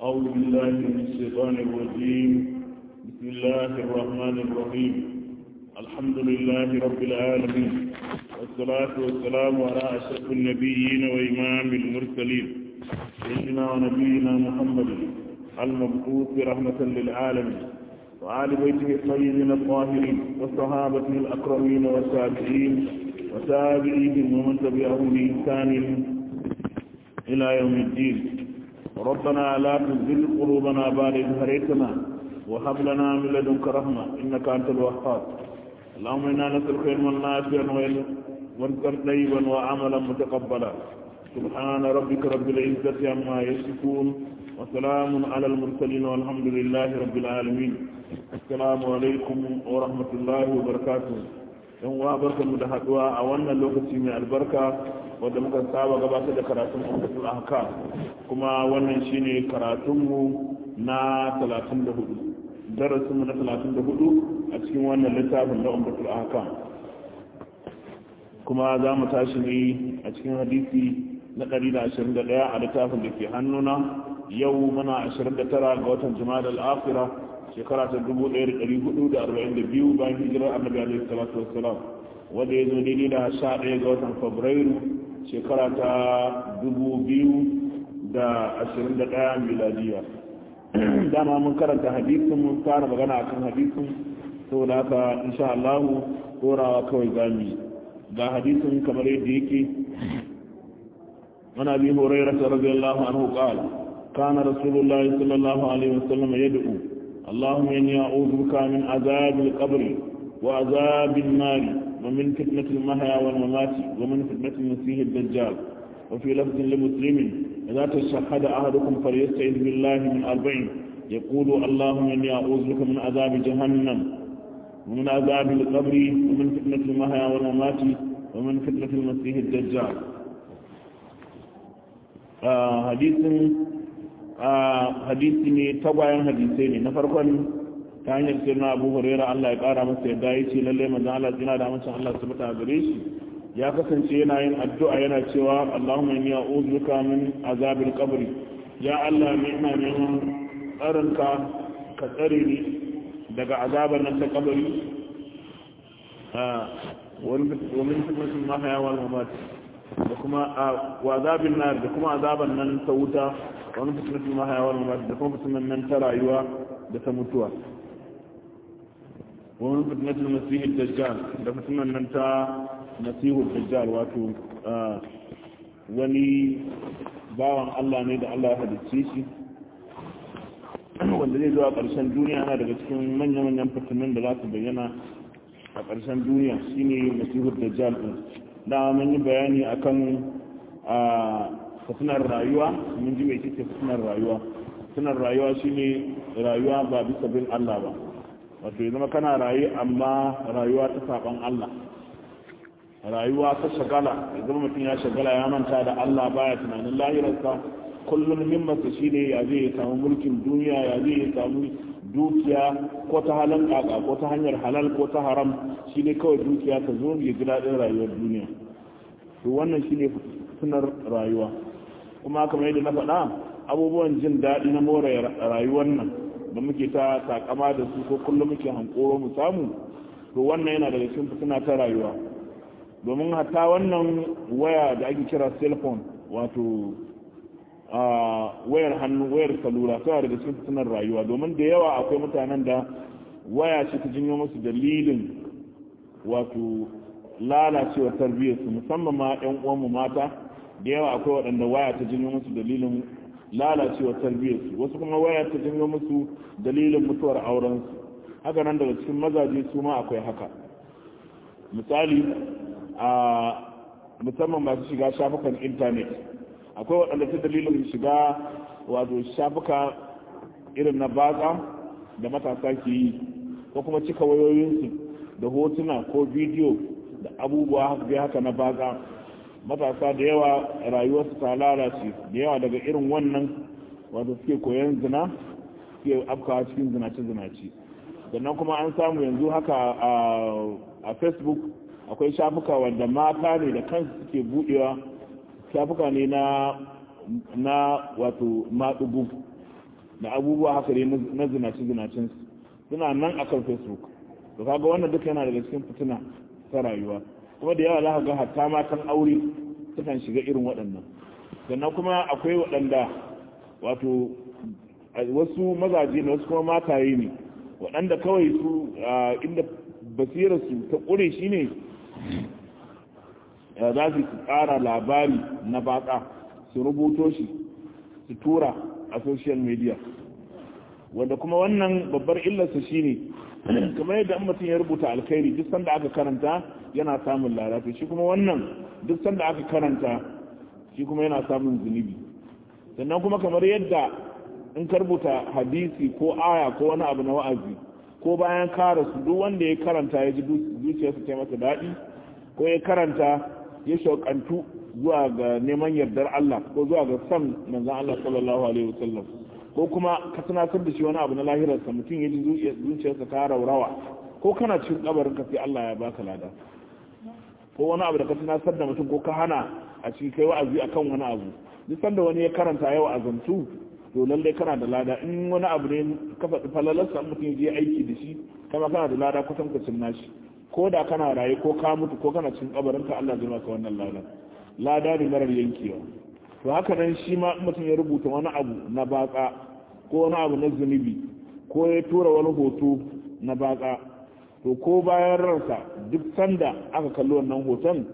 أعوذ بالله من الشيطان الرجيم. بسم الله الرحمن الرحيم. الحمد لله رب العالمين، والصلاة والسلام على أشرف النبيين وإمام المرسلين سيدنا ونبينا محمد المبعوث رحمة للعالمين، وآل بيته الطيبين الطاهرين، وصحابته الأكرمين والتابعين وتابعيهم ومن تبعهم بإحسان إلى يوم الدين. ربنا لا تزغ قلوبنا بعد إذ هديتنا وهب لنا من لدنك رحمة إنك أنت الوهاب. اللهم إنا نسألك علما نافعا ورزقا طيبا وعملا متقبلا. سبحان ربك رب العزة عما يصفون وسلام على المرسلين والحمد لله رب العالمين. السلام عليكم ورحمة الله وبركاته. yan uwa barkanmu da haduwa a wannan lokaci mai albarka wanda muka saba gabatar da karatun ummatul ahkam, kuma wannan shine karatunmu na 34, darasinmu na 34 a cikin wannan littafin na ummatul ahkam. Kuma za mu tashi ne a cikin hadisi na 121 a littafin da ke hannuna. Yau muna 29 ga watan Jumada al-Akhirah shekara ta 1442 bayan hijirar annabi alaihi salatu wassalam, wanda ya zo daidai da 11 ga watan Fabrairu shekara ta 2021 miladiya. Dama mun karanta hadisin, mun fara magana akan hadisin, saboda haka insha Allah dorawa kawai zamu ga hadisin kamar yadda yake. Ana bi Hurairah radiyallahu anhu qala kana rasulullahi sallallahu alaihi wasallam yad'u اللهم إني أعوذ بك من عذاب القبر وعذاب النار ومن فتنة المحيا والممات ومن فتنة المسيح الدجال. وفي لفظ لمسلم إذا تشهد أحدكم فليستعذ بالله من 40 يقول اللهم إني أعوذ بك من عذاب جهنم ومن عذاب القبر ومن فتنة المحيا والممات ومن فتنة المسيح الدجال. hadisi ne tagwayen hadisai ne. Na farkon ta hanyar sai na Abu Hurairah Allah ya kara masa yadda ya ce lalle manzo Allah tsina da mutum Allah su mata gare shi ya kasance yana yin addu'a yana cewa Allahumma inni a'udhu bika min azabil qabr, ya Allah ni ina neman tsarinka ka tsare ni daga azabar nan ta kabari, wani fitnatul mahya wal mamat, da kuma wa azabin nar, da kuma azaban nan ta wuta, wani fitnatul mahya wal mamat, da kuma fitnan nan ta rayuwa da ta mutuwa, wani fitnatul masihid dajjal, da fitnan nan ta masihud dajjal, wato wani bawan Allah ne da Allah ya halicce shi wanda zai zuwa ƙarshen duniya. Yana daga cikin manya-manyan fitnan da za su bayyana a ƙarshen duniya shine masihud dajjal din. Da mun yi bayani akan fitinar rayuwa, mun ji mai ce fitinar rayuwa. Fitinar rayuwa shine rayuwa ba bisa bin Allah ba, wato ya zama kana rayu amma rayuwa ta saban Allah, rayuwa ta shagala, ya zama mutum ya shagala ya manta da Allah, baya tunanin lahirarsa, kullum himmarsa shine ya zai samu mulkin duniya, ya zai samu dukiya ko ta halin kaka ko ta hanyar halal ko ta haram, shine kawai dukiya ta zo ya ji daɗin rayuwar duniya. To wannan shine fitinar rayuwa. Kuma kamar yadda na faɗa, abubuwan jin daɗi na more rayuwar nan da muke ta takama da su ko kullum muke hankoro mu samu, to wannan yana daga cikin fitina ta rayuwa. Domin hatta wannan waya da ake kira cell phone, wato wayar hannu, wayar salula, tana daga cikin fitinar rayuwa. Domin da yawa akwai mutanen da waya ce ta jinyo musu dalilin wato lalacewar tarbiyyarsu, musamman ma 'yan uwanmu mata. Da yawa akwai waɗanda waya ta janyo musu dalilin lalacewar tarbiyyarsu, wasu kuma waya ta janyo musu dalilin mutuwar aurensu. Haka nan daga cikin mazaje su ma akwai haka. Misali, musamman masu shiga shafukan intanet, akwai waɗanda ta dalilin shiga wato shafuka irin na batsa da matasa ke yi, ko kuma cika wayoyinsu da hotuna ko bidiyo da abubuwa haka na batsa. Matasa da yawa rayuwarsu ta lalace, da yawa daga irin wannan wato suke koyon zina, suke afkawa cikin zinace-zinace. Sannan kuma an samu yanzu haka a Facebook akwai shafuka wanda mata ne da kansu suke buɗewa, shafuka ne na wato maɗugu, da abubuwa haka dai na zinace-zinacen suna nan akan Facebook. To kaga wannan duka yana daga cikin fitina ta rayuwa, kuma da yawa za ka ga hatta matan aure sukan shiga irin waɗannan. Sannan kuma akwai waɗanda wato wasu mazaje ne wasu kuma mataye ne waɗanda kawai su inda basirarsu ta ƙure shi ne za su tsara labari na batsa su rubuto shi su tura a social media, wanda kuma wannan babbar illarsa shi ne kamar yadda mutum ya rubuta alkhairi duk sanda aka karanta yana samun lalata, shi kuma wannan duk sanda aka karanta shi kuma yana samun zunubi. Sannan kuma kamar yadda in ka rubuta hadisi ko aya ko wani abu na wa'azi ko bayan ka rasu duk wanda ya karanta ya ji zuciyarsa ta masa daɗi ko ya karanta ya shauƙantu zuwa ga neman yardar Allah ko zuwa ga san manzon Allah sallallahu alaihi wasallam, ko kuma ka tunatar da shi wani abu na lahirarsa mutum ya ji zuciyarsa ta raurawa, ko kana cikin kabarin ka sai Allah ya baka lada, ko wani abu da ka tunatar da mutum ko ka hana a cikin kai wa'azi akan wani abu, duk sanda wani ya karanta yau azantu to lallai kana da lada. In wani abu ne ka faɗi falalarsa mutum ya je aiki da shi kama kana da lada kusan kucin nashi, ko da kana raye ko ka mutu ko kana cikin kabarin ka Allah zai maka wannan lada ne marar yankewa. To haka nan shi ma mutum ya rubuta wani abu na batsa ko wani abu na zunubi ko ya tura wani hoto na batsa, to ko bayan ransa duk sanda aka kalli wannan hoton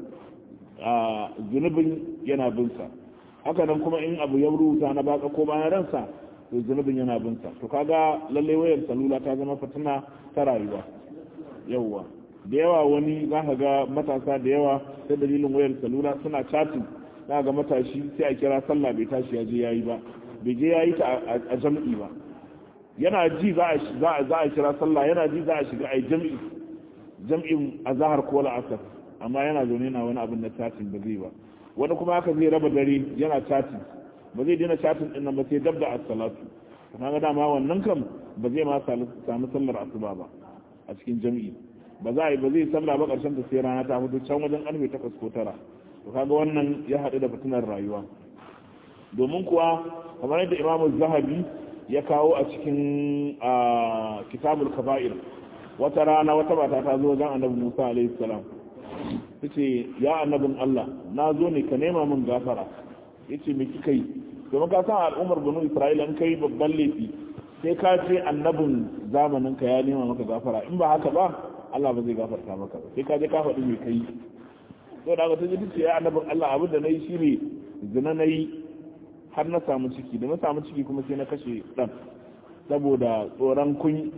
zunubin yana binsa. Haka nan kuma in abu ya rubuta na batsa ko bayan ransa to zunubin yana binsa. To kaga lallai wayar salula ta zama fitina ta rayuwa. Yawwa da yawa wani za ka ga matasa da yawa ta dalilin wayar salula suna chatting, za ga matashi sai a kira sallah bai tashi ya je ya yi ba, bai je ya yi ta a jam'i ba, yana ji za a kira sallah, yana ji za a shiga a yi jam'in azahar ko la'asar, amma yana zaune na wani abin na chatting ba zai ba. Wani kuma haka zai raba dare yana chatting, ba zai daina chatting din nan ba sai dab da as-salatu, kuma ga dama wannan kam ba zai ma samu sallar asuba ba a cikin jam'i, ba zai sallah ba karshen ta sai rana ta fito can wajen karfe 8 ko 9. to kaga wannan ya haɗu da fitinar rayuwa. Domin kuwa kamar yadda Imam Zahabi ya kawo a cikin Kitabul Kaba'ir, wata rana wata mata ta zo wajen Annabi Musa alaihi salam, tace ya annabin Allah na zo ne ka nema min gafara. Yace me kika yi? Domin ka san al'ummar Banu Isra'ila in kai babban laifi sai ka ce annabin zamanin ka ya nema maka gafara, in ba haka ba Allah ba zai gafarta maka ba, sai ka je ka faɗi me kai. To da ta ji ce ya annabin Allah abin da nayi shine zina nayi har na samu ciki, da na samu ciki kuma sai na kashe dan saboda tsoron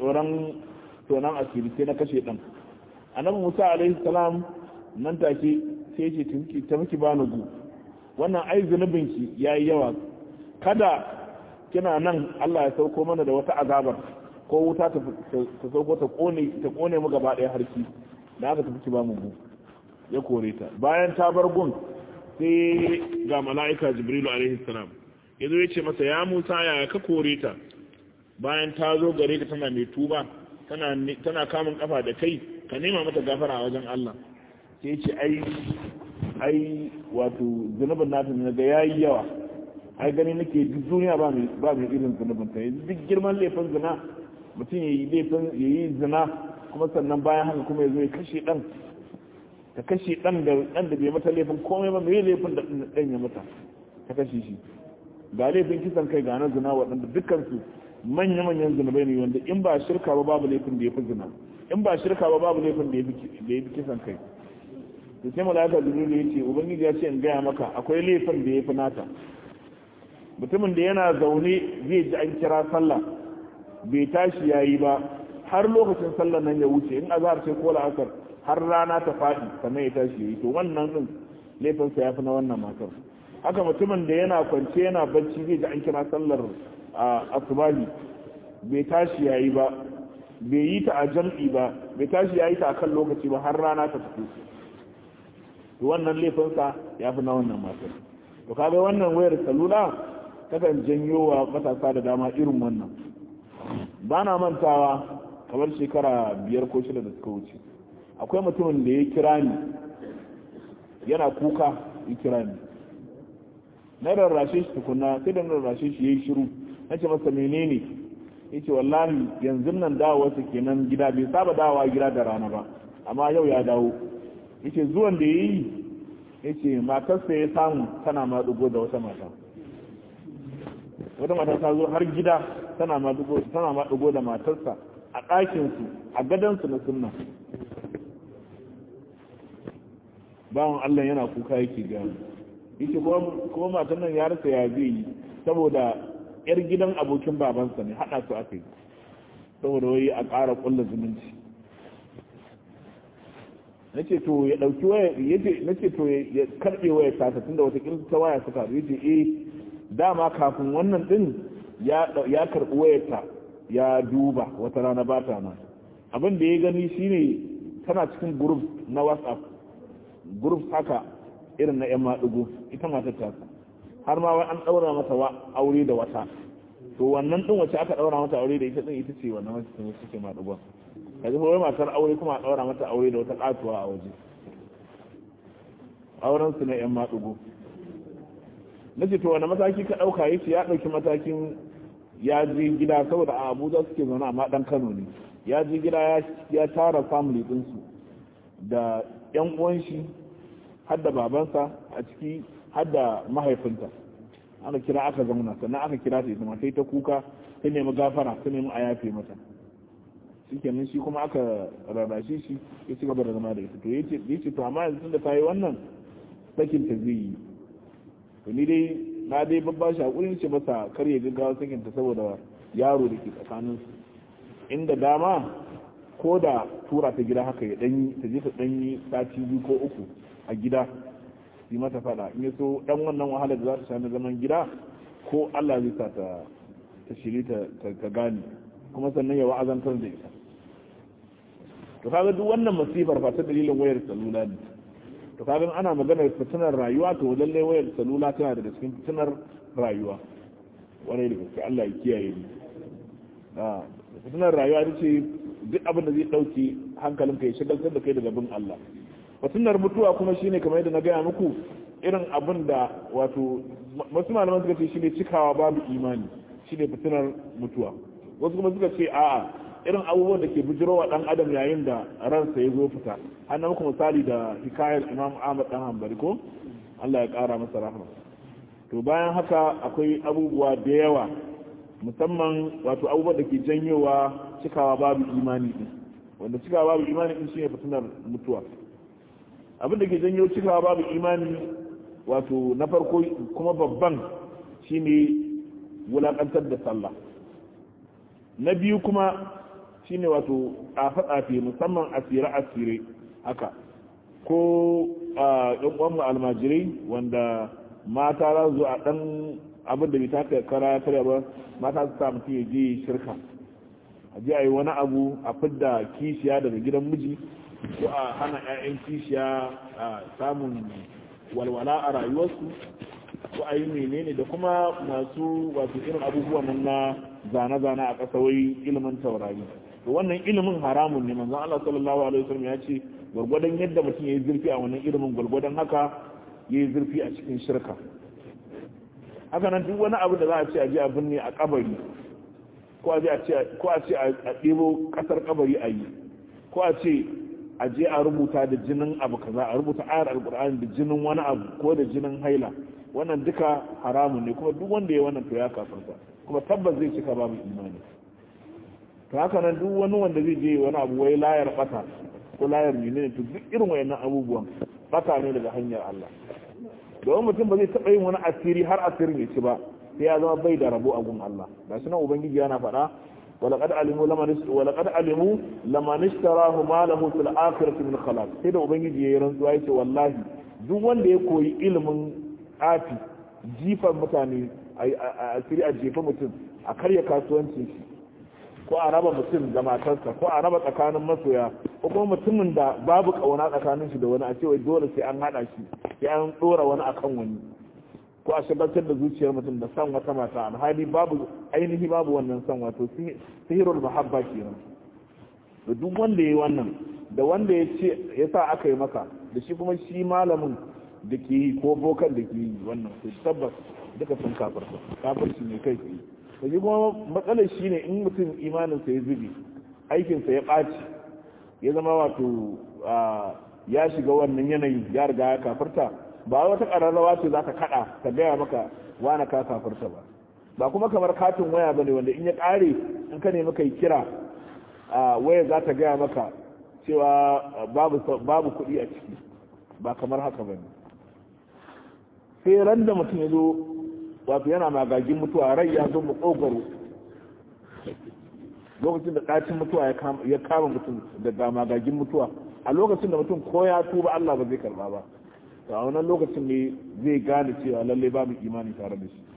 tonan asiri, sai na kashe dan. Annabi Musa alaihi salam nan take sai ce ta miki bani gu, wannan ai zunubinki yayi yawa, kada kina nan Allah ya sauko mana da wata azabar ko wuta ta sauko ta kone mu gaba ɗaya harki, da aka tafi ba mu gu, ya kore ta. Bayan ta bar gun sai ga mala'ika Jibrilu alaihi salam ya zo ya ce masa ya Musa ya ka kore ta bayan ta zo gare ka tana mai tuba tana kamun kafa da kai, ka nema mata gafara a wajen Allah. Sai ce ai wato zunubin nata ne ga yayi yawa, ai gani nake duk duniya ba mai irin zunubin ta. Duk girman laifin zina mutum yayi zina kuma sannan bayan haka kuma yazo ya kashe dan, ta kashe dan da bai mata laifin komai ba, mai laifin da dan ya mata ta kashe shi. Ga laifin kisan kai ga na zina waɗanda dukkansu manya-manyan zunubai ne, wanda in ba shirka ba babu laifin da ya fi zina, in ba shirka ba babu laifin da ya fi kisan kai. da sai malaka jibril ya ce ubangiji ya ce in gaya maka akwai laifin da ya fi nata. Mutumin da yana zaune zai ji an kira sallah bai tashi yayi ba har lokacin sallar nan ya wuce, in azhar ce ko la'asar har rana ta faɗi sannan ya tashi yayi, to wannan din laifinsa ya fi na wannan matar. Haka mutumin da yana kwance yana bacci zai ji an kira sallar asubahi bai tashi yayi ba, bai yi ta a jam'i ba, bai tashi yayi ta akan lokaci ba har rana ta fito, to wannan laifinsa ya fi na wannan matar. To kaga wannan wayar salula takan janyo wa matasa da dama irin wannan. Ba na mantawa kamar shekara 5 ko 6 da suka wuce akwai mutumin da ya kira ni yana kuka, ya kira ni na rarrashe shi tukuna, sai da na rarrashe shi yayi shiru nace masa menene yace wallahi yanzu nan dawo wasu kenan gida bai saba dawowa gida da rana ba amma yau ya dawo yace zuwan da yayi yace matarsa ya samu tana ma dugo da wata mata ta zo har gida tana ma dugo da matarsa a ɗakin su a gadon su na sunna bawan Allah yana kuka yake ga yace kuma matan nan ya rasa ya zai yi saboda yar gidan abokin babansa ne hada su aka yi saboda wai a ƙara ƙulla zumunci nace to ya dauki waya nace to ya karbe waya ta tunda wata kirki ta waya suka yace dama kafin wannan din ya karbi wayarta ya duba wata rana ba ta nan abin da ya gani shine tana cikin group na WhatsApp group haka irin na yan madugo ita matar ta har ma wai an daura mata aure da wata to wannan din wacce aka daura mata aure da ita din ita ce wannan wacce take madugo kaji wai matar aure kuma a daura mata aure da wata katuwa a waje auren su na yan madugo nace to wani mataki ka dauka yace ya dauki matakin ya je gida saboda a Abuja suke zaune amma dan Kano ne ya je gida ya tara family din su da yan uwan shi har da babansa a ciki har da mahaifinta aka kira aka zauna sannan aka kira ta ita ma sai ta kuka ta nemi gafara ta nemi a yafe mata shikenan shi kuma aka rarrashe shi ya ci gaba da zama da ita to yace to amma yanzu da ta yi wannan sakin ta zai yi to ni dai na dai babba shi hakurin ce masa kar ya gaggawa sakin ta saboda yaro da ke tsakanin su inda dama ko da tura ta gida haka ya danyi ta je ta danyi sati 2 ko 3 a gida yi mata fada in yaso dan wannan wahalar da za ta sami zaman gida ko Allah zai sa ta shiri ta gane kuma sannan ya wa'azantar da ita to kaga duk wannan masifar ba ta dalilin wayar salula ne to kaga ana maganar fitinar rayuwa to lalle wayar salula tana daga cikin fitinar rayuwa wani da gaske Allah ya kiyaye ni fitinar rayuwa ita ce duk abin da zai dauke hankalinka ya shagaltar da kai daga bin Allah fitinar mutuwa kuma shine kamar yadda na gaya muku irin abin da wato wasu malaman suka ce shine cikawa babu imani shine fitinar mutuwa wasu kuma suka ce a'a irin abubuwan da ke bujirowa dan adam yayin da ransa ya zo fita har na muku misali da hikayar Imam Ahmad dan Hanbali ko Allah ya kara masa rahma to bayan haka akwai abubuwa da yawa musamman wato abubuwan da ke janyowa cikawa babu imani din wanda cikawa babu imani din shine fitinar mutuwa abin da ke janyo cikawa babu imani wato na farko kuma babban shine wulakantar da sallah na biyu kuma shine wato tsafe musamman asire haka ko ɗan uwan almajirai wanda mata za su a ɗan abin da bai taka kara kare ba mata su samu ya je shirka a je a yi wani abu a fidda kishiya daga gidan miji ko a hana 'ya'yan kishiya samun walwala a rayuwarsu ko a yi menene da kuma masu wato irin abubuwan nan na zane-zane a ƙasa wai ilimin taurari to wannan ilimin haramun ne manzon Allah sallallahu alaihi wasallam ya ce gwargwadon yadda mutum ya yi zurfi a wannan ilimin gwargwadon haka ya yi zurfi a cikin shirka haka nan duk wani abu da za a ce a je a binne a kabari ko a ce a ɗebo ƙasar kabari a yi ko a ce a je a rubuta da jinin abu kaza a rubuta ayar alkur'ani da jinin wani abu ko da jinin haila wannan duka haramun ne kuma duk wanda ya wannan to ya kafarta kuma tabbas zai cika babu imani to haka nan duk wani wanda zai je wani abu wai layar bata ko layar menene to duk irin wayannan abubuwan bata ne daga hanyar Allah domin mutum ba zai taɓa yin wani asiri har asirin ya ci ba sai ya zama bai da rabo a gun Allah ga shi nan ubangiji yana faɗa ولقد علموا لمن اشتراه ما له في الآخرة من خلاق sai da ubangiji yayin rantsuwa yace wallahi duk wanda ya koyi ilimin afi jifan mutane a asiri a jefa mutum a karya kasuwancin shi ko a raba mutum da matarsa ko a raba tsakanin masoya ko kuma mutumin da babu kauna tsakanin shi da wani a cewa dole sai an hada shi sai an dora wani akan wani ko a shagaltar da zuciyar mutum da san wata mata alhali babu ainihi babu wannan san wato sihirul mahabba kenan da duk wanda yayi wannan da wanda ya ce ya sa aka yi maka da shi kuma shi malamin da ke yi ko bokan da ke yi wannan to tabbas duka sun kafirci ne kai tsaye to kuma matsalar shine in mutum imaninsa ya zube aikinsa ya ɓaci ya zama wato ya shiga wannan yanayi ya riga ya kafirta ba wata ƙararrawa ce za ka kaɗa ka gaya maka wane ka kafirta ba kuma kamar katin waya ba ne wanda in ya ƙare in ka nemi kai kira waya za ta gaya maka cewa babu kuɗi a ciki ba kamar haka ba ne sai ran da mutum ya zo wato yana magagin mutuwa rai ya zo mu ƙogaro lokacin da ɗacin mutuwa ya kama mutum daga magagin mutuwa a lokacin da mutum ko ya tuba Allah ba zai karba ba to a wannan lokacin ne zai gane cewa lalle babu imani tare da shi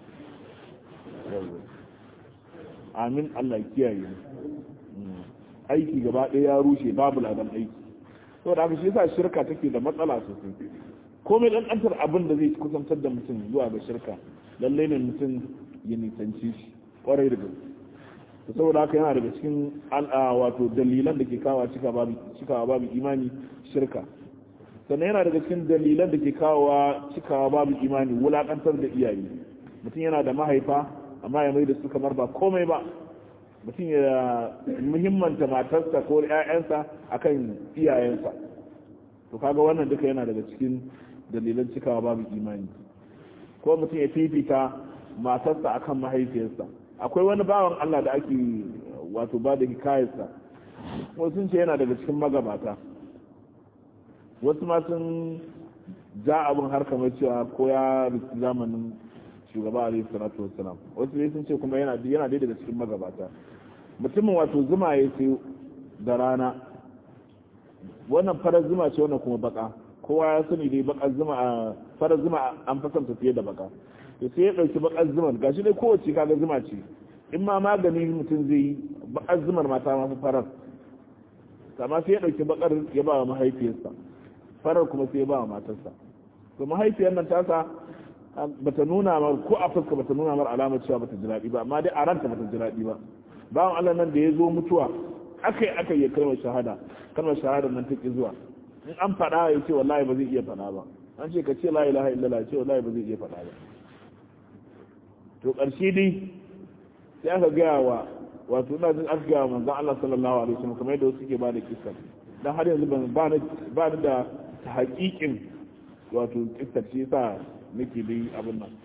amin Allah kiyaye aiki gaba ɗaya ya rushe babu ladan aiki saboda haka shi yasa shirka take da matsala sosai komai ɗanɗantar abin da zai kusantar da mutum zuwa ga shirka lalle ne mutum ya nisanci shi ƙwarai da gaske saboda haka yana daga cikin wato dalilan da ke kawo cikawa babu imani shirka sannan yana daga cikin dalilan da ke kawo cikawa babu imani wulakantar da iyaye mutum yana da mahaifa amma ya mai da su kamar ba komai ba mutum ya muhimmanta matarsa ko ƴaƴansa akan iyayensa to kaga wannan duka yana daga cikin dalilan cikawa babu imani ko mutum ya fifita matarsa akan mahaifiyarsa akwai wani bawan Allah da ake wato ba da hikayarsa wasu sun ce yana daga cikin magabata wasu ma sun ja abin har kamar cewa ko ya rufe zamanin shugaba alaihi salatu wassalam wasu ne sun ce kuma yana dai daga cikin magabata mutumin wato zuma ya ce da rana wannan farar zuma ce wannan kuma baka kowa ya sani dai bakar zuma farar zuma an fasanta fiye da baka to sai ya dauki bakar zumar gashi dai kowace kaga zuma ce in ma magani mutum zai yi bakar zumar mata masu farar amma sai ya dauki bakar ya ba wa mahaifiyarsa farar kuma sai ya ba wa matarsa to mahaifiyar nan tasa bata nuna mar ko a fuska bata nuna mar alamar cewa bata ji daɗi ba amma dai a ranta bata ji daɗi ba bawan Allah nan da ya zo mutuwa akai ya kalmar shahada nan ta ki zuwa in an faɗa ya ce wallahi ba zai iya faɗa ba an ce ka ce la ilaha illallah ya ce wallahi ba zai iya faɗa ba to ƙarshe dai sai aka gaya wa wato ina jin aka gaya wa manzon Allah sallallahu alaihi wasallam kamar yadda wasu suke ba da kissa dan har yanzu ba ni da ta haƙiƙin wato kissa ce yasa nake dai abin nan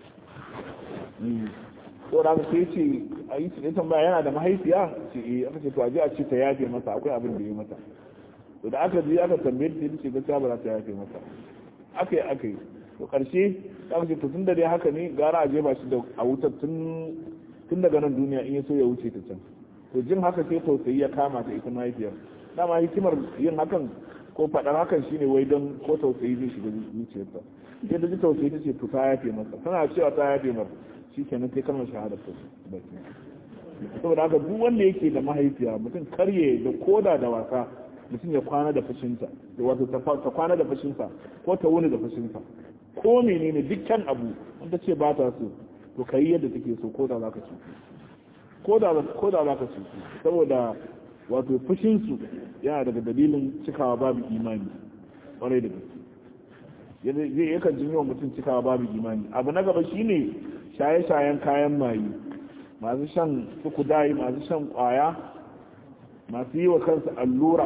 to da sai ce a yi ce tambaya yana da mahaifiya ce eh aka ce to aje a ce ta yafe masa akwai abin da ya mata to da aka je aka tambaye ta ce gaskiya ba za ta yafe masa aka yi to karshe aka ce to tun da dai haka ne gara a je ba shi da a wutar tun daga nan duniya in ya so ya wuce ta can to jin haka sai tausayi ya kama ta ita mahaifiyar dama hikimar yin hakan ko faɗar hakan shine wai don ko tausayi zai shiga zuciyarta sai da ji tausayi ta ce to ta yafe masa tana cewa ta yafe masa shi kenan sai kalmar shahada ta baki saboda haka duk wanda yake da mahaifiya mutum karye da koda da wasa mutum ya kwana da fushinta da wato ta kwana da fushinsa ko ta wuni da fushinsa ko menene dukkan abu wanda ce ba ta so to kai yadda take so ko da zaka ci ko da zaka ci saboda wato fushinsu yana daga dalilin cikawa babu imani kwarai da gaske zai yakan jin yawan mutum cikawa babu imani abu na gaba shine shaye-shayen kayan maye masu shan sukudayi masu shan kwaya masu yi wa kansu allura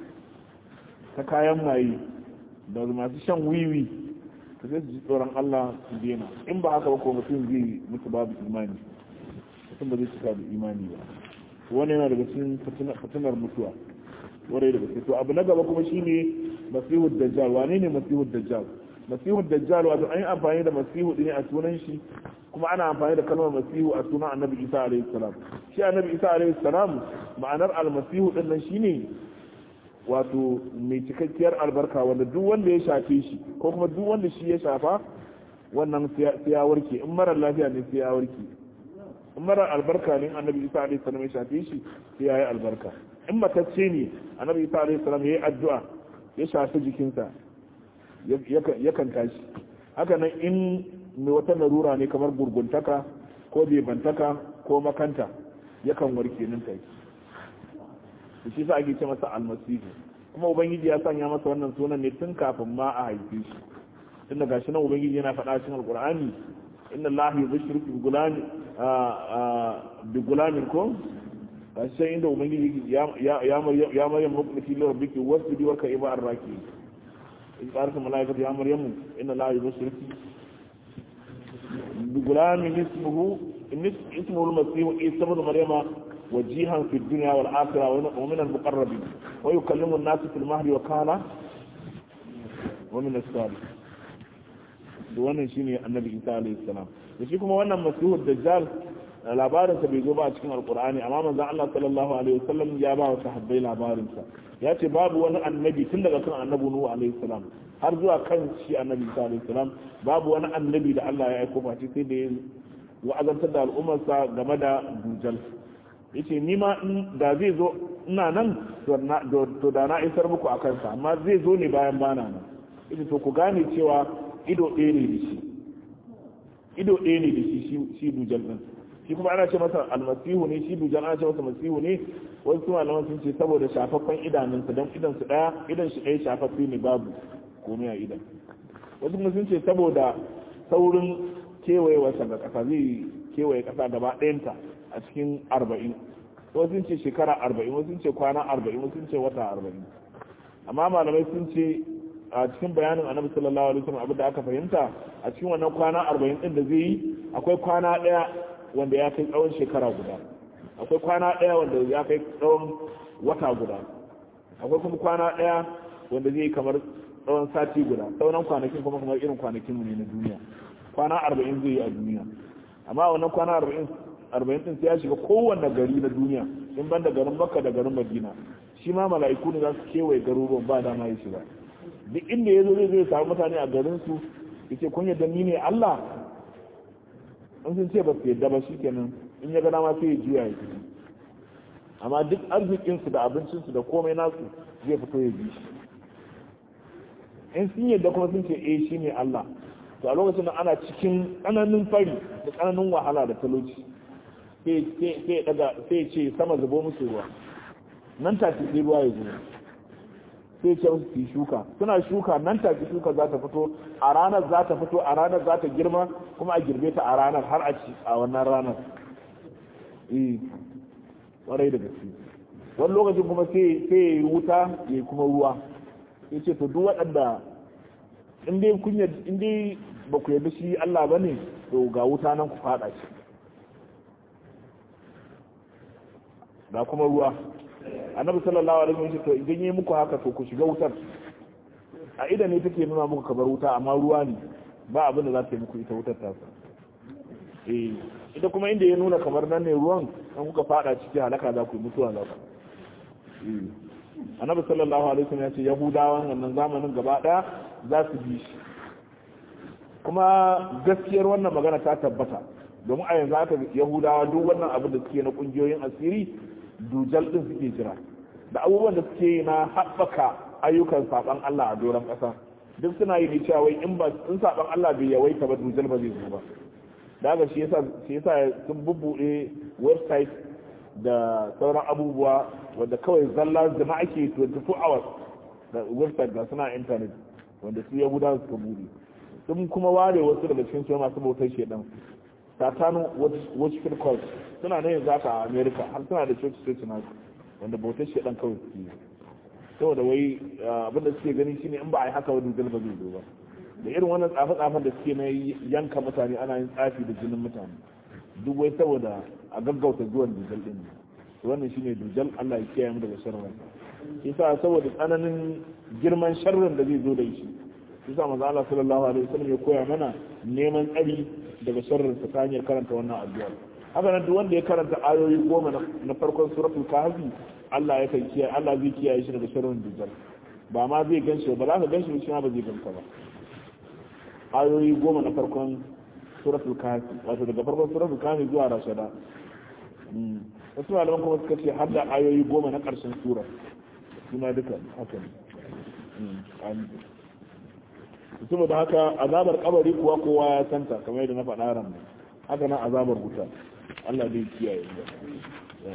ta kayan maye da masu shan wiwi ta sai su ji tsoron Allah su dena in ba haka ba ko mutum zai mutu babu imani mutum ba zai cika da imani ba wani yana daga cikin fitinar mutuwa warai da gaske to abu na gaba kuma shine masihud dajjal wane ne masihud dajjal masihud dajjal wato an yi amfani da masihu ne a sunan shi kuma ana amfani da kalmar masihu a sunan annabi isa alaihi salam shi annabi isa alaihi salam ma'anar almasihu din nan shine wato mai cikakkiyar albarka wanda duk wanda ya shafe shi ko kuma duk wanda shi ya shafa wannan sai ya warke in marar lafiya ne sai ya warke in marar albarka ne annabi isa alaihi salam ya shafe shi sai ya yi albarka in matacce ne annabi isa alaihi salam ya yi addu'a ya shafi jikinsa yakan tashi haka nan in mai wata larura ne kamar gurguntaka ko bebantaka ko makanta yakan warke nan take shi sa ake ce masa almasihu kuma ubangiji ya sanya masa wannan sunan ne tun kafin ma a haife shi tunda gashi nan ubangiji yana faɗa cikin alqur'ani inna Allah yubashshiruki bi gulamin ko sai inda ubangiji ya maryam muqnati li rabbiki wasjudi wa ka'iba arraki in qarata malaikatu ya maryam inna Allah yubashshiruki bi gulamin ismuhu al-masih isa ibn maryama wajihan fi dunya wal akhirah wa min al-muqarrabin wa yukallimu an-nas fil mahdi wa kana wa min as-salihin. da wannan shine annabi Isa alayhi salam da shi kuma wannan masihu dajjal labarinsa bai zo ba a cikin alkur'ani amma manzon Allah sallallahu alaihi wasallam ya ba wa sahabbai labarinsa ya ce babu wani annabi tun daga kan annabi Nuhu alaihi salam har zuwa kan shi annabi Isa alaihi salam babu wani annabi da Allah ya aiko face sai da ya wa'azantar da al'ummarsa game da dujal yace ni ma da zai zo ina nan to da na isar muku akan sa amma zai zo ne bayan bana nan yace to ku gane cewa ido ɗaya ne da shi dujal din shi kuma ana ce masa almasihu ne shi dujal ana ce masa masihu ne wasu su malaman sun ce saboda shafaffen idanunsa don idan shi ɗaya shafaffe ne babu komai a idan wasu kuma sun ce saboda saurin kewayewarsa ga ƙasa zai kewaye ƙasa gaba ɗayanta a cikin 40 wasu sun ce shekara 40 wasu sun ce kwana 40 wasu sun ce wata 40 amma malamai sun ce a cikin bayanin annabi sallallahu alaihi wasallam abin da aka fahimta a cikin wannan kwana 40 din da zai yi akwai kwana ɗaya wanda ya kai tsawon shekara guda akwai kwana ɗaya wanda ya kai tsawon wata guda akwai kuma kwana ɗaya wanda zai yi kamar tsawon sati guda sauran kwanakin kuma kamar irin kwanakin mu ne na duniya kwana 40 zai yi a duniya amma wannan kwana 40 din sai ya shiga kowanne gari na duniya in ban da garin Makka da garin Madina shi ma mala'iku ne za su kewaye garuruwan ba dama ya shiga duk inda ya zo zai samu mutane a garin su yace kun yadda ni ne Allah in sun ce ba su yadda ba shikenan in ya ga dama sai ya juya ya fito amma duk arzikinsu da abincinsu da komai nasu zai fito ya bi shi in sun yadda kuma sun ce shi ne Allah to a lokacin da ana cikin tsananin fari da tsananin wahala da talauci sai ce sama zubo musu ruwa nan take sai ruwa ya zubo sai ce musu su shuka suna shuka nan take shuka za ta fito a ranar za ta fito a ranar za ta girma kuma a girbe ta a ranar har a ci a wannan ranar kwarai da gaske wani lokacin kuma sai ya yi wuta ya yi kuma ruwa ya ce to duk waɗanda in dai ba ku yarda shi Allah ba ne to ga wuta nan ku faɗa shi ga kuma ruwa annabi sallallahu alaihi wasallam to idan yayi muku haka to ku shiga wutar a idan ne take nuna muku kabar wuta amma ruwa ne ba abin da za ta yi muku ita wutar ta ita kuma inda ya nuna kamar nan ne ruwan an kuka fada ciki halaka za ku yi mutuwa za ku annabi sallallahu alaihi wasallam ya ce yahudawan wannan zamanin gaba daya za su bi shi kuma gaskiyar wannan magana ta tabbata domin a yanzu aka yahudawa duk wannan abin da suke na kungiyoyin asiri dujal din suke jira da abubuwan da suke yi na haɓaka ayyukan saban Allah a doron ƙasa duk suna yi ne cewa in saban Allah bai yawaita ba dujal ba zai zo ba da haka shi yasa sun bubbuɗe website da sauran abubuwa wanda kawai zalla zama ake 24 hours da website ga suna internet wanda su yahudawa suka buɗe sun kuma ware wasu daga cikin su masu bautar shedan satanu worshipful cult suna nan yanzu haka a America har suna da church na wanda bautar shedan kawai suke yi saboda wai abin da suke gani shine in ba a yi haka wani zalba zai zo ba da irin wannan tsafe-tsafen da suke na yanka mutane ana yin tsafi da jinin mutane duk wai saboda a gaggauta zuwan dujal din wannan shine dujal Allah ya kiyaye mu daga sharrin yasa saboda tsananin girman sharrin da zai zo da shi yasa manzo Allah sallallahu alaihi wasallam ya koya mana neman tsari daga sharrin ta hanyar karanta wannan addu'a haka nan duk wanda ya karanta ayoyi 10 na farkon suratul kahfi Allah ya kai kiyaye Allah zai kiyaye shi daga sharrin dujal ba ma zai ganshi ba za ka ganshi shi ma ba zai ganka ba ayoyi 10 na farkon suratul kahfi wato daga farkon suratul kahfi zuwa rashada wasu malaman kuma suka ce har da ayoyi 10 na karshen sura suna duka haka ne saboda haka azabar kabari kuwa kowa ya santa kamar yadda na faɗa ran haka nan azabar wuta Allah zai kiyaye mu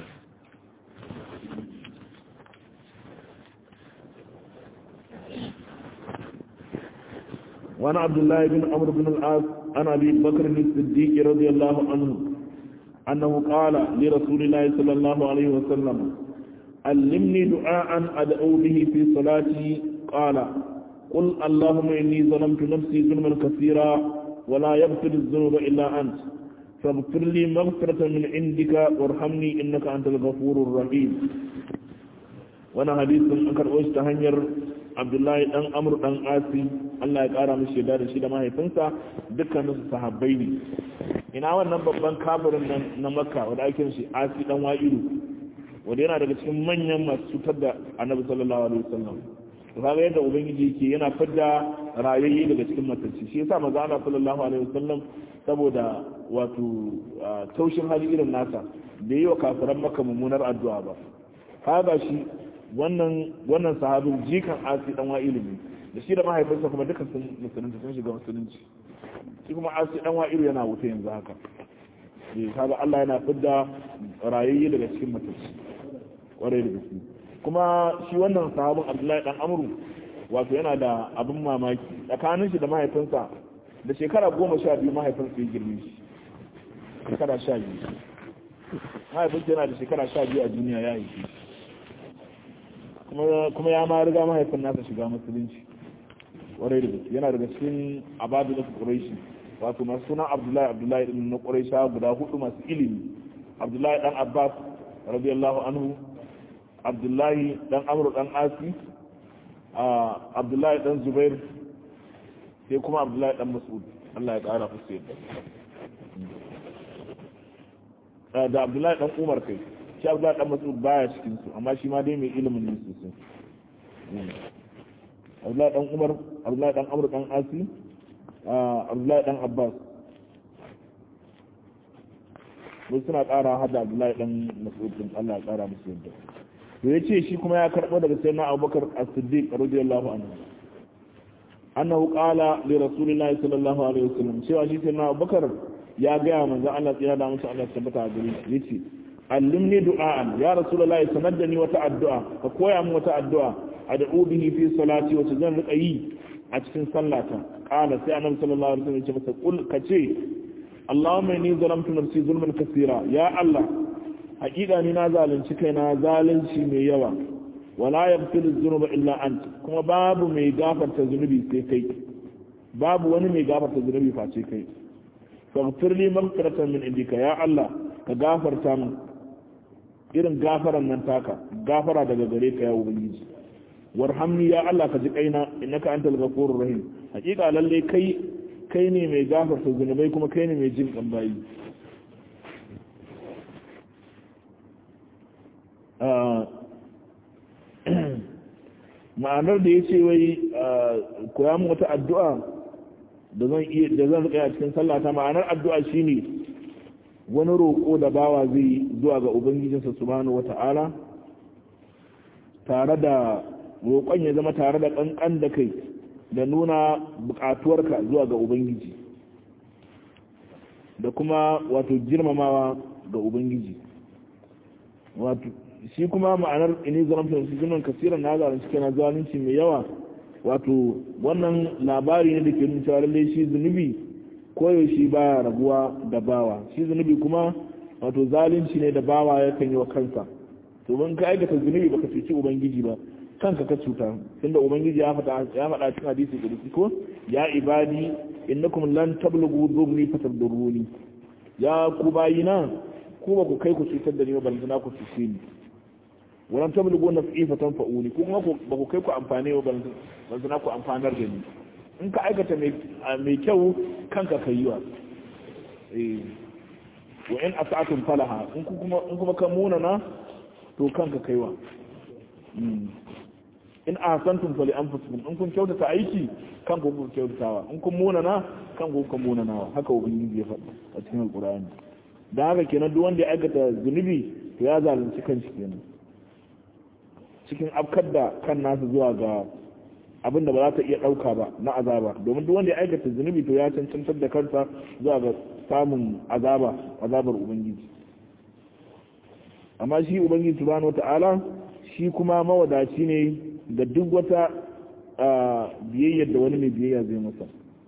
وعن عبد الله بن عمرو بن العاص عن أبي بكر الصديق رضي الله عنه أنه قال لرسول الله صلى الله عليه وسلم علمني دعاء أدعو به في صلاتي قال قل اللهم إني ظلمت نفسي ظلما كثيرا ولا يغفر الذنوب إلا أنت فاغفر لي مغفرة من عندك وارحمني إنك أنت الغفور الرحيم. وانا حديث أنكر أوشت هنير عبد الله دان عمرو دان عاصي Allah ya kara mishi da shi da mahaifinsa dukkanin su sahabbai ne. Ina wannan babban kafirin nan na Makka wanda ake shi Asi dan Wa'ilu wanda yana daga cikin manyan masu cutar da Annabi sallallahu alaihi wasallam. To kaga yadda ubangiji yake yana fidda rayayye daga cikin matacci. Shi yasa manzo Allah sallallahu alaihi wasallam saboda wato taushin hali irin nasa da yi wa kafiran Makka mummunar addu'a ba. Kaga shi wannan sahabin jikan Asi dan Wa'ilu ne. Da shi da mahaifinsa kuma duka sun musulunci sun shiga musulunci shi kuma Asi dan Wa'ilu yana wuta yanzu haka kaga Allah yana fidda rayayye daga cikin matacci kwarai da gaske kuma shi wannan sahabin Abdullahi dan Amru wato yana da abin mamaki tsakanin shi da mahaifinsa da shekara 12 mahaifinsa ya girme shi shekara 12 mahaifinsa yana da shekara 12 a duniya ya yi kuma ya ma riga mahaifin nasa shiga musulunci warai da gaske yana daga cikin abadu da Quraishi wato masu sunan Abdullahi din na Quraisha guda hudu masu ilimi Abdullahi dan Abbas radiyallahu anhu Abdullahi dan Amr dan Asi Abdullahi dan Zubair sai kuma Abdullahi dan Mas'ud Allah ya kara musu yadda da Abdullahi dan Umar kai shi Abdullahi dan Mas'ud baya cikin su amma shi ma dai mai ilimin ne sosai Abdullahi dan Umar Abdullahi dan Amr dan Asi Abdullahi dan Abbas mun suna ƙara hada Abdullahi dan Mas'ud din Allah ya ƙara musu yadda to yace shi kuma ya karbo daga sayyidina Abubakar As-Siddiq radiyallahu anhu annahu qala li rasulillahi sallallahu alaihi wasallam cewa shi sayyidina Abubakar ya ga manzo Allah ya da musu Allah tabbata a gare shi yace allimni du'an ya rasulullahi sanaddani wata addu'a ka koya min wata addu'a ad'u bihi fi salati wa zan rika yi a cikin sallata qala sai annabi sallallahu alaihi wasallam ya ce masa kul kace Allahumma inni zalamtu nafsi zulman kaseera ya Allah hakika ni na zalunci kaina zalunci mai yawa wala yaghfiru dhunuba illa ant kuma babu mai gafarta zunubi sai kai babu wani mai gafarta zunubi face kai faghfir li maghfiratan min indika ya Allah ka gafarta min irin gafaran nan taka gafara daga gare ka ya ubangiji warhamni ya Allah ka ji kaina innaka antal ghafurur rahim hakika lalle kai ne mai gafarta zunubai kuma kai ne mai jin kan bayi ma'anar da yace wai koya mu wata addu'a da zan rika a cikin sallata ma'anar addu'a shine wani roƙo da bawa zai zuwa ga ubangijinsa subhanahu wata'ala tare da roƙon ya zama tare da ƙanƙan da kai da nuna buƙatuwarka zuwa ga ubangiji da kuma wato girmamawa ga ubangiji wato shi kuma ma'anar ini zaramta su zunan kasiran na zalunci kana zalunci mai yawa wato wannan labari ne da ke nuna cewa lallai shi zunubi koyaushe ba rabuwa da bawa shi zunubi kuma wato zalunci ne da bawa yakan yi wa kansa to mun ka aikata zunubi baka cuci ubangiji ba kanka ka cuta tunda ubangiji ya faɗa cikin hadisi kudusi ko ya ibadi innakum lan tablughu dhurri fatadurruni ya ku bayina ku ba ku kai ku cutar da ni ba balantana ku cuce ni walan tablughu naf'i fatanfa'uni ku kuma ba ku kai ku amfane ba balantana ku amfanar da ni in ka aikata mai kyau kanka ka yi wa wa in asa'atun falaha in kuma ka munana to kanka kai wa in ahsantum fali anfusikum in kun kyautata aiki kan ku kyautatawa in kun munana kan ku munanawa haka ubangiji ya faɗa a cikin alqur'ani dan haka kenan duk wanda ya aikata zunubi to ya zalunci kanshi kenan cikin afkar da kan nasu zuwa ga abinda ba za ta iya ɗauka ba na azaba domin duk wanda ya aikata zunubi to ya cancantar da kansa zuwa ga samun azabar ubangiji amma shi ubangiji subhanahu wata'ala shi kuma mawadaci ne ga duk wata biyayyar da wani mai biyayya zai masa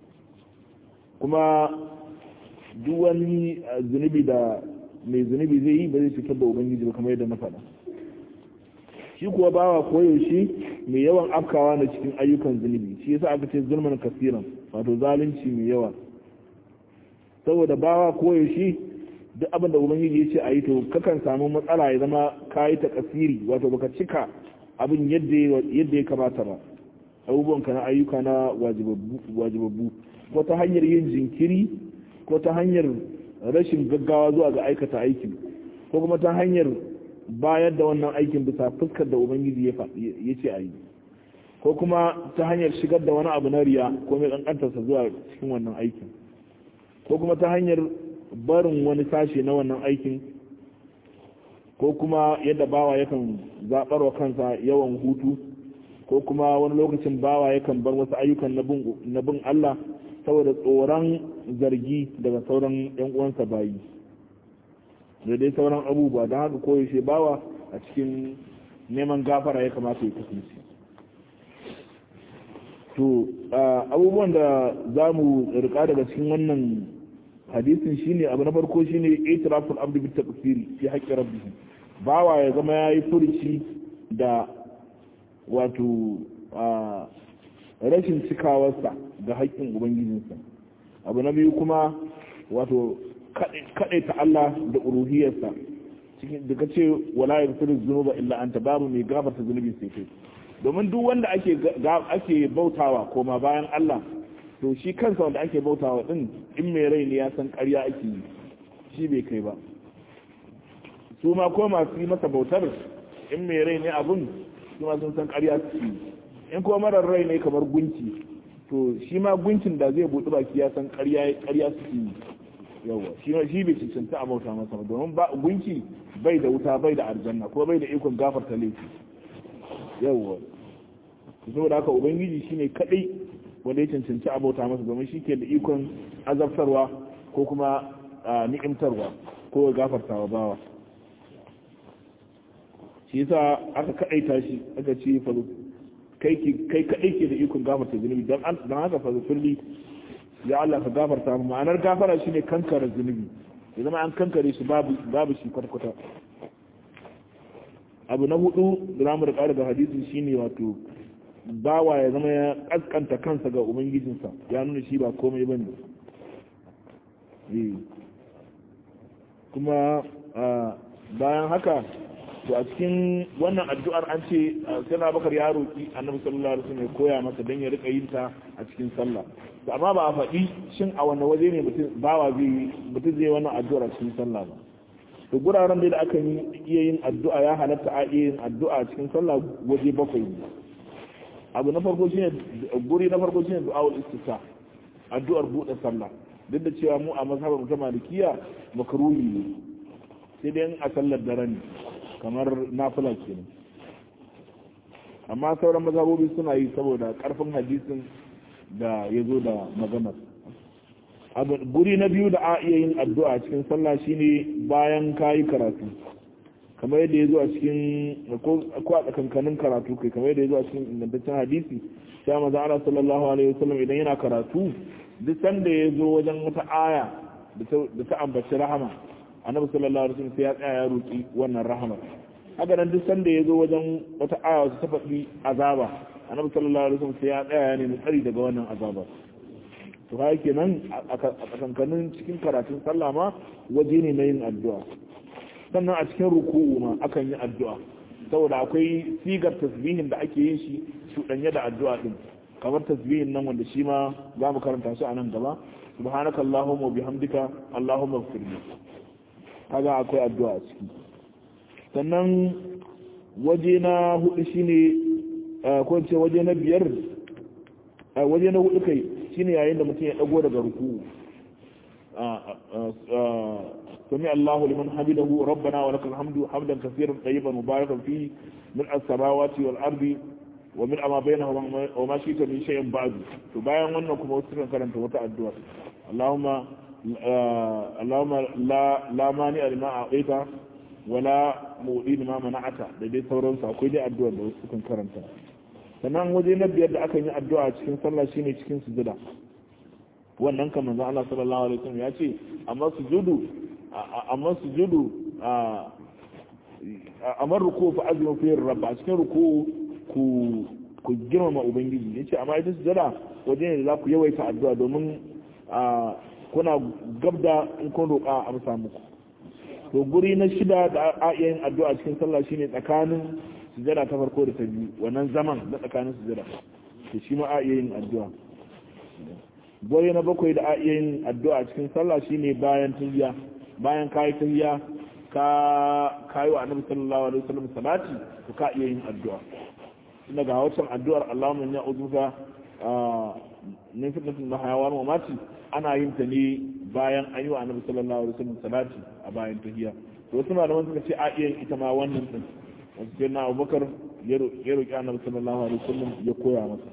kuma duk wani zunubi da mai zunubi zai yi ba zai cutar da ubangiji ba kamar yadda na faɗa. Shi kuwa bawa koyaushe mai yawan afkawa na cikin ayyukan zunubi, shi yasa aka ce zulman kasiran, wato zalunci mai yawa. Saboda bawa koyaushe duk abin da ubangiji ya ce a yi to kakan samu matsala ya zama ka yi ta kasiri, wato baka cika abin yadda ya kamata ba, abubuwan ka na ayyuka na wajibabbu, ko ta hanyar yin jinkiri, ko ta hanyar rashin gaggawa zuwa ga aikata aikin, ko kuma ta hanyar bayar da wannan aikin bisa fuskar da ubangiji ya ce a yi, ko kuma ta hanyar shigar da wani abu na riya ko mai kankantarsa zuwa cikin wannan aikin, ko kuma ta hanyar barin wani sashe na wannan aikin, ko kuma yadda bawa yakan zaɓar wa kansa yawan hutu, ko kuma wani lokacin bawa yakan bar wasu ayyukan na bin Allah saboda tsoron zargi daga sauran 'yan uwansa bayi da dai sauran abubuwa. Don haka koyaushe bawa a cikin neman gafara ya kamata ya kasance. To abubuwan da za mu rika daga cikin wannan hadisin shine, abu na farko shine itiraful abdu bit taqsiri fi haqqi rabbih, bawa ya zama yayi furuci da wato rashin cikawarsa ga haƙƙin ubangijinsa. Abu na biyu kuma wato kaɗaita Allah da uluhiyarsa, cikin da ce wala yaghfiru dhunuba illa anta, babu mai gafarta zunubi sai kai. Domin duk wanda ake bautawa koma bayan Allah, to shi kansa wanda ake bautawa din in mai rai ne ya san ƙarya ake yi, shi bai kai ba. Su ma ko masu yi masa bautar in mai rai ne abun, su ma sun san ƙarya suke yi. In kuma marar rai ne kamar gunki, to shi ma gunkin da zai buɗi baki ya san ƙarya suke yi. Yawa shi bai cancanta a bauta masa ba, domin gunki bai da wuta, bai da aljanna, ko bai da ikon gafarta laifi. Yawa saboda haka ubangiji shine kadai wanda ya cancanci a bauta masa, domin shi ke da ikon azabtarwa ko kuma ni'imtarwa ko gafartawa bawa. Shi yasa aka kadaita shi, aka ce fa kai kadai ke da ikon gafarta zunubi, dan haka fa zulli ya Allah ka gafarta mu. Ma'anar gafara shine kankare zunubi, ya zama an kankare shi babu shi kwata-kwata. Abu na hudu da zamu rika daga hadisin shine wato bawa ya zama ya kaskanta kansa ga ubangijinsa, ya nuna shi ba komai bane. Kuma bayan haka to a cikin wannan addu'ar an ce sai Abubakar ya roki Annabi sallallahu alaihi wasallam ya koya masa dan ya rika yin ta a cikin sallah. To amma ba a faɗi shin a wanne waje ne mutum zai wannan addu'ar a cikin sallah ba. To guraren da aka iya yin addu'a ya halatta a iya yin addu'a a cikin sallah waje bakwai ne. Abu na farko shine guri na farko shine du'aul istifta, addu'ar buɗe sallah. Duk da cewa mu a mazhabar ta Malikiya makruhi ne, sai dai a sallar dare ne kamar nafila kenan. Amma sauran mazhabobi suna yi saboda karfin hadisin da ya zo da maganar. Guri na biyu da a iya yin addu'a cikin sallah shine bayan kayi karatu, kamar yadda ya zo a cikin ko a tsakankanin karatu kai, kamar yadda ya zo a cikin ingantaccen hadisi, sai maza Allah sallallahu alaihi wasallam idan yana karatu duk sanda ya zo wajen wata aya da ta ambaci rahama, Annabi sallallahu alaihi wasallam sai ya tsaya ya roki wannan rahama. Haka nan duk sanda ya zo wajen wata aya wacce ta faɗi azaba, Annabi sallallahu alaihi wasallam sai ya tsaya ya nemi tsari daga wannan azaba. To haka kenan a tsakankanin cikin karatun sallah ma waje ne na yin addu'a. Sannan a cikin ruku'u ma akan yi addu'a, saboda akwai sigar tasbihin da ake yin shi cuɗanye da addu'a din, kamar tasbihin nan wanda shi ma za mu karanta shi a nan gaba, subhanaka allahumma bihamdika allahumma ighfirli, kaga akwai addu'a a ciki. Sannan waje na hudu shine ko ce waje na biyar, waje na hudu kai shine yayin da mutum ya dago daga ruku'u, سمع الله لمن حمده ربنا ولك الحمد حمدا كثيرا طيبا مباركا فيه ملء السماوات والارض وملء ما بينهما وما شئت من شيء بعد. فباين wannan kuma wasu kan karanta wata addu'a, Allahumma la mani lima a'ita wala mu'ti lima mana'ata, da dai sauransu. Akwai dai addu'a da wasu kan karanta. Sannan waje na biyar da aka yi addu'a cikin sallah shine cikin sujuda. wannan kan manzo Allah sallallahu alaihi wasallam ya ce amma sujudu amma ruku fa azmu fi rabb a cikin ruku ku girmama ubangiji yace amma ita sujada waje ne da za ku yawaita addu'a domin kuna gabda in kun roƙa a amsa muku to guri na shida da a yin addu'a cikin sallah shine tsakanin sujada ta farko da ta biyu wannan zaman na tsakanin sujada to shi ma a yin addu'a guri na bakwai da a yin addu'a cikin sallah shine bayan tahiyya bayan kai tahiyya ka yi wa annabi sallallahu alaihi wasallam salati to ka iya yin addu'a inda ga wancan addu'ar Allahumma inni a'udhuka min fitnatil mahya wal mamati ana yin ta ne bayan an yi wa annabi sallallahu alaihi wasallam salati a bayan tahiyya to wasu malaman suka ce a iya ita ma wannan din wasu sai na Abubakar ya roki annabi sallallahu alaihi wasallam ya koya masa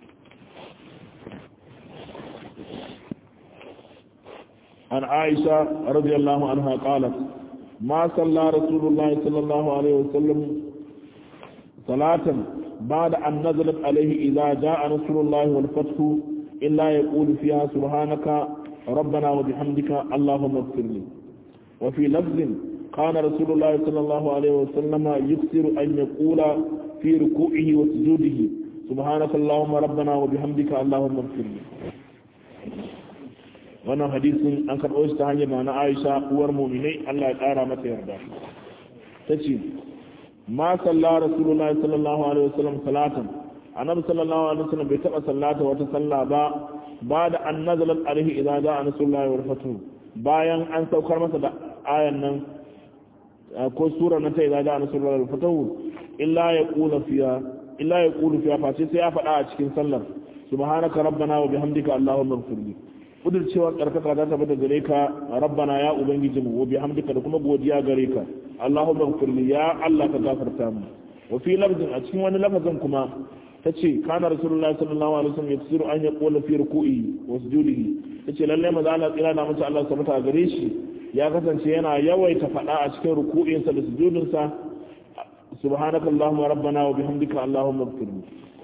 an Aisha radiyallahu anha qalat ما صلى رسول الله صلى الله عليه وسلم صلاة بعد أن نزلت عليه إذا جاء نصر الله والفتح إلا يقول فيها سبحانك ربنا وبحمدك اللهم اغفر لي وفي لفظ كان رسول الله صلى الله عليه وسلم يكثر أن يقول في ركوعه وسجوده سبحانك اللهم ربنا وبحمدك اللهم اغفر لي wannan hadisin an karɓo shi ta hanyar na Aisha uwar mu'minai Allah ya ƙara mata yarda tace ma salla rasulullahi sallallahu alaihi wasallam salatan annabi sallallahu alaihi wasallam bai taba sallata wata salla ba da an nazalat alaihi idza jaa nasrullahi wal fath bayan an saukar masa da ayan nan ko sura nan ta idza jaa nasrullahi wal fath illa yaqulu fiha fa sai ya faɗa a cikin sallar subhanaka rabbana wa bihamdika allahumma ighfirli kudur cewa karkata za ta bata gare ka rabbana ya ubangiji mu wa bihamdika da kuma godiya gare ka allahumma ighfirli ya allah ka gafarta mu wa fi lafzin a cikin wani lafazin kuma tace kana rasulullahi sallallahu alaihi wasallam yafsiru an yaqula fi ruku'i wa sujudihi tace lalle maza Allah tsira da mace Allah sabata gare shi ya kasance yana yawaita fada a cikin ruku'insa da sujudinsa subhanaka allahumma rabbana wa bihamdika allahumma ighfirli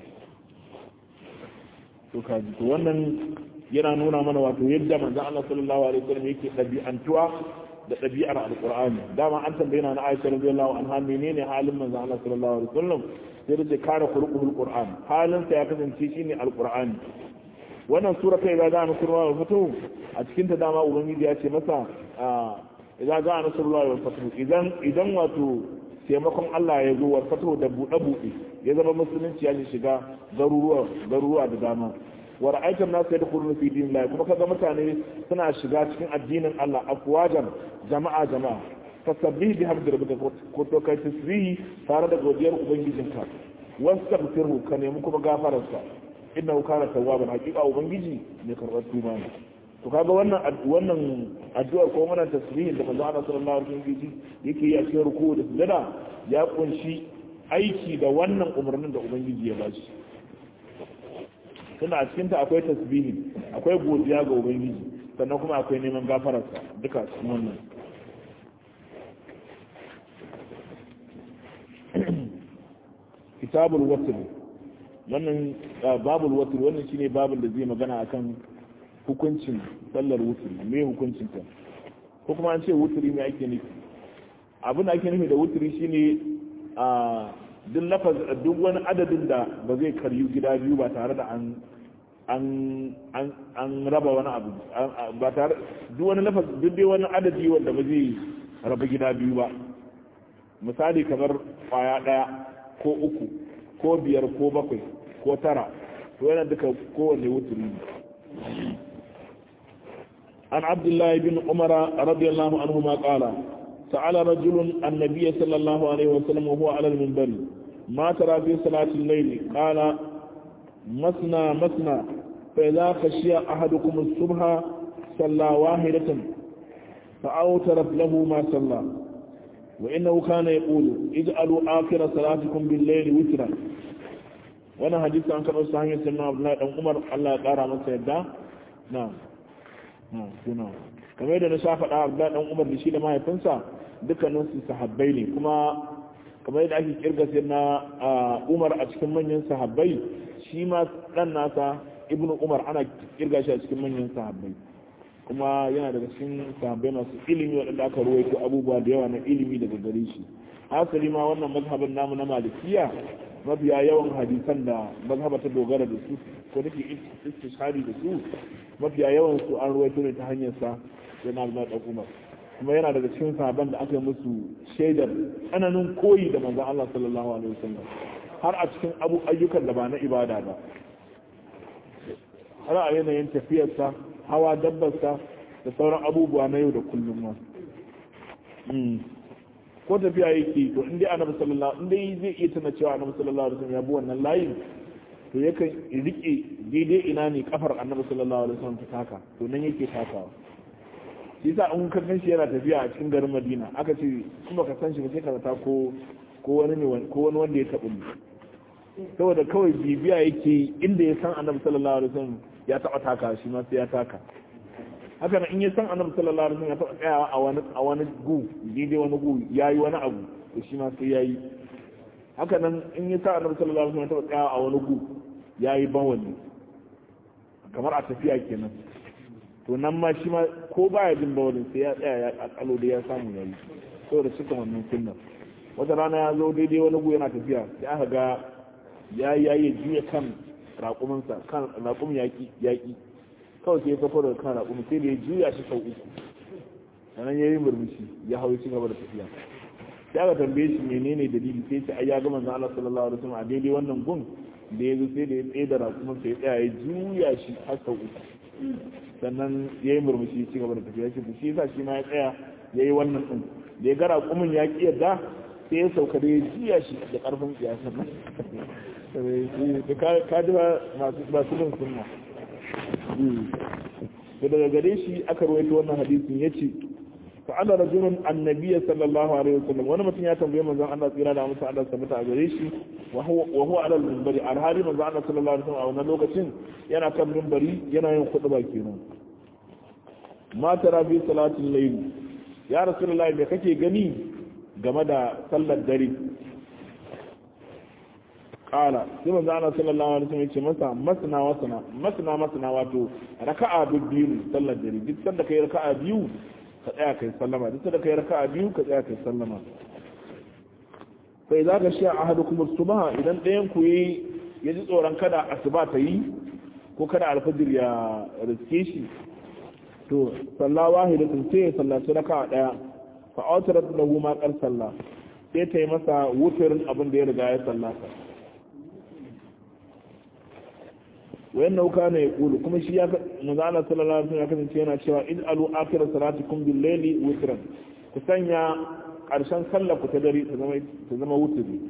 to kaji to wannan yana nuna mana wato yadda manzon Allah sallallahu alaihi wasallam yake dabi'antuwa da dabi'ar alqur'ani dama an tambaye na Aisha radiyallahu anha menene halin manzon Allah sallallahu alaihi wasallam sai da kare khuluqul qur'an halin sa ya kasance shine alqur'ani wannan sura kai ga da nasrullahi wal fatu a cikin ta dama ubangiji ya ce masa idan ga nasrullahi wal fatu idan wato taimakon Allah ya zo wal fatu da bude ya zama musulunci ya shiga garuruwa da dama wa ra'aytan nas yadkhuluna fi dinillahi kuma kaga mutane suna shiga cikin addinin Allah afwajan jama'a fasabbih bihamdi rabbika ko to kai tasbihi tare da godiyar ubangijinka wastaghfirhu ka nemi kuma gafararsa innahu kana tawwaban hakika ubangiji ne karbar tuba ne to kaga wannan addu'ar ko wannan tasbihin da manzo Allah sallallahu alaihi wasallam yake yi a cikin ruku da sujada ya kunshi aiki da wannan umarnin da ubangiji ya bashi tunda a cikinta akwai tasbihi akwai godiya ga ubangiji sannan kuma akwai neman gafararsa duka cikin wannan kitabul watr wannan babul watr wannan shine babul da zai magana akan hukuncin sallar wutri me hukuncin ta ko kuma an ce wutri me ake nufi abin da ake nufi da wutri shine duk wani adadin da ba zai karyu gida biyu ba tare da an raba wani abu ba tare duk wani lafaz duk dai wani adadi wanda ba zai raba gida biyu ba misali kamar kwaya daya ko uku ko biyar ko bakwai ko tara to yana duka kowanne wuturi ne an abdullahi bin umara radiyallahu anhu ma qala سأل رجل النبي صلى الله عليه وسلم وهو على المنبر ما ترى في صلاة الليل قال مثنى فإذا خشي أحدكم الصبح صلى واحدة فأوترت له ما صلى وإنه كان يقول اجعلوا آخر صلاتكم بالليل وترا وانا حديث عن كرة صحيح سيدنا عبد الله بن عمر الله يقارى من سيدا نعم kamar yadda na sha faɗa Abdullahi dan Umar da shi da mahaifinsa dukkanin su sahabbai ne kuma kamar yadda ake kirga sai na Umar a cikin manyan sahabbai shi ma dan nasa ibnu umar ana kirga shi a cikin manyan sahabbai kuma yana daga cikin sahabbai masu ilimi waɗanda aka ruwaito abubuwa da yawa na ilimi daga gare shi hasali ma wannan mazhabin namu na malikiya mafiya yawan hadisan da mazhaba ta dogara da su ko take istishhari da su mafiya yawan su an ruwaito ne ta hanyar sa yana da umar kuma yana daga cikin sahabban da aka yi musu shaidar tsananin koyi da manzon Allah sallallahu alaihi wasallam har a cikin ayyukan da ba na ibada ba har a yanayin tafiyarsa hawa dabbarsa da sauran abubuwa na yau da kullum ma ko tafiya yake to inda annabi sallallahu inda zai iya tana cewa annabi sallallahu alaihi wasallam ya bi wannan layin to yakan rike daidai ina ne kafar annabi sallallahu alaihi wasallam ta taka to nan yake takawa shi yasa in ka san shi yana tafiya a cikin garin Madina aka ce kuma ka san shi ba sai ka zata ko wani ne ko wani wanda ya tabu ne saboda kawai bibiya yake inda ya san annabi sallallahu alaihi wasallam ya taba taka shi ma sai ya taka haka nan in ya san annabi sallallahu alaihi wasallam ya taba tsayawa a wani gu daidai wani gu yayi wani abu to shi ma sai yayi haka nan in ya san annabi sallallahu alaihi wasallam ya taba tsayawa a wani gu yayi bawali kamar a tafiya kenan to nan ma shi ma ko baya jin bawalin sai ya tsaya ya kakalo da ya samu yayi saboda cika wannan sunnar wata rana ya zo daidai wani gu yana tafiya sai aka ga yayi juya kan raƙuminsa kan raƙumin yaƙi kawai sai ya kafar da kan raƙumin sai da ya juya shi sau uku sannan ya yi murmushi ya hau ci gaba da tafiya sai aka tambaye shi menene dalili sai ce ai ya ga manzon Allah sallallahu alaihi wasallam a daidai wannan gun da ya zo sai da ya tsaye da raƙumin sai ya tsaya ya juya shi har sau uku sannan ya yi murmushi ya ci gaba da tafiya shi shi yasa shi ma ya tsaya ya yi wannan din da ya ga raƙumin ya ƙi yadda sai ya sauka da ya juya shi da ƙarfin siyasar nan ka ji masu bin sunna da daga gare shi aka rawaito wannan hadisin ya ce fa'ala rajulun annabiyya sallallahu alaihi wasallam wani mutum ya tambaye manzon Allah tsira da mutum Allah sabata a gare shi wa huwa ala al-minbari alhali manzon Allah sallallahu alaihi wasallam a wannan lokacin yana kan minbari yana yin khutba kenan ma tara fi salatul layl ya rasulullahi me kake gani game da sallar dare kala sai manzo Allah sallallahu alaihi wasallam yace masa masna wato raka'a biyu sallar dare duk sanda kai raka'a biyu ka tsaya kai sallama duk sanda kai raka'a biyu ka tsaya kai sallama sai zaka shi ahadukum as-subha idan ɗayan ku yi yaji tsoron kada asuba ta yi ko kada alfajir ya riske shi to sallah wahidatun sai ya sallaci raka'a daya fa awtarat lahu ma qar sallah sai ta yi masa wuturin abin da ya riga ya sallata wayan nauka ne ya kulu kuma shi ya manzo Allah sallallahu alaihi wasallam ya kasance yana cewa in alu akhir salatikum bil layli witran ku sanya karshen sallar ku ta dare ta zama wutri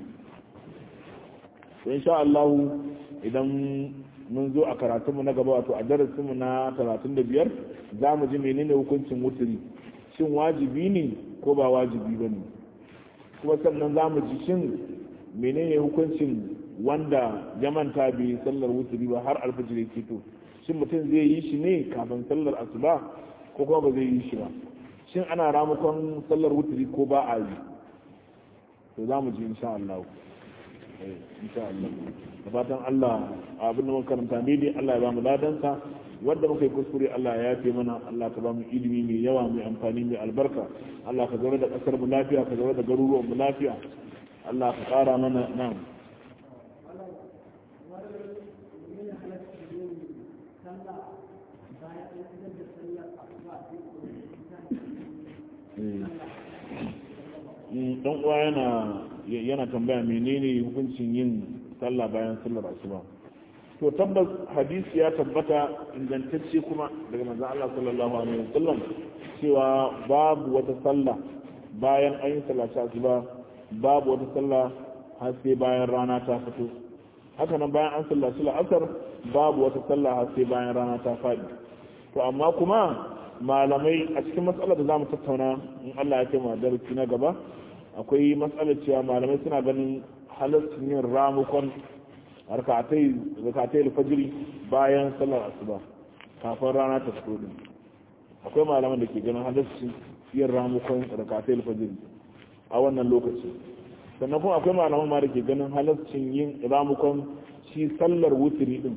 insha Allah idan mun zo a karatun mu na gaba wato a darasin mu na 35 zamu ji menene hukuncin wutri shin wajibi ne ko ba wajibi bane kuma sannan zamu ji shin menene hukuncin wanda ya manta bai sallar wuturi ba har alfajir ya fito shin mutum zai yi shi ne kafin sallar asuba ko kuma ba zai yi shi ba shin ana ramukan sallar wuturi ko ba a yi to za mu ji insha Allah insha Allah da fatan Allah abin da muka karanta ne dai Allah ya ba mu ladansa wanda muka yi kuskure Allah ya yafe mana Allah ka ba mu ilimi mai yawa mai amfani mai albarka Allah ka zaune da kasar mu lafiya ka zaune da garuruwan mu lafiya Allah ka kara mana nan dan uwa yana tambaya menene hukuncin yin sallah bayan sallar asuba to tabbas hadisi ya tabbata ingantacce kuma daga manzon Allah sallallahu alaihi wasallam cewa babu wata sallah bayan an yi sallar asuba babu wata sallah har sai bayan rana ta fito haka nan bayan an sallaci la'asar babu wata sallah har sai bayan rana ta faɗi to amma kuma malamai a cikin matsalar da zamu tattauna in Allah ya kai mu darasi na gaba akwai matsalar cewa malamai suna ganin halaccin yin ramukon rakatai alfajiri bayan sallar asuba kafin rana ta fito din akwai malaman da ke ganin halaccin yin ramukon rakatai alfajiri a wannan lokaci sannan kuma akwai malaman ma da ke ganin halaccin yin ramukon shi sallar wutiri din